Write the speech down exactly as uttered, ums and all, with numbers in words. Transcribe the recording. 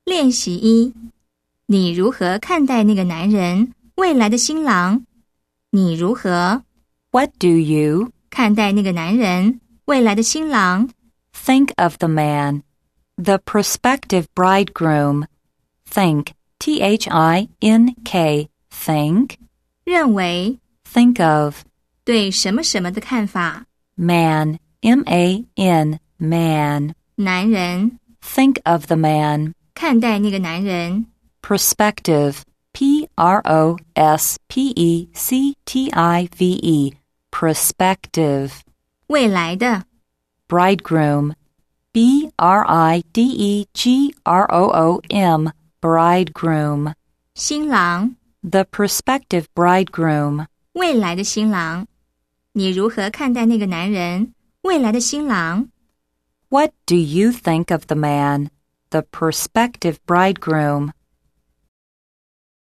练习一，你如何看待那个男人，未来的新郎？你如何 What do you 看待那个男人，未来的新郎？ think of the man, the prospective bridegroom? Think, T H I N K, think. 认为 Think of. 对什么什么的看法？ Man, M A N, man. 男人 Think of the man. 看待那个男人。 Prospective, P R O S P E C T I V E, prospective. 未来的 Bridegroom, B R I D E G R O O M, bridegroom. 新郎 The prospective bridegroom. 未来的新郎。你如何看待那个男人，未来的新郎？ What do you think of the man, the prospective bridegroom?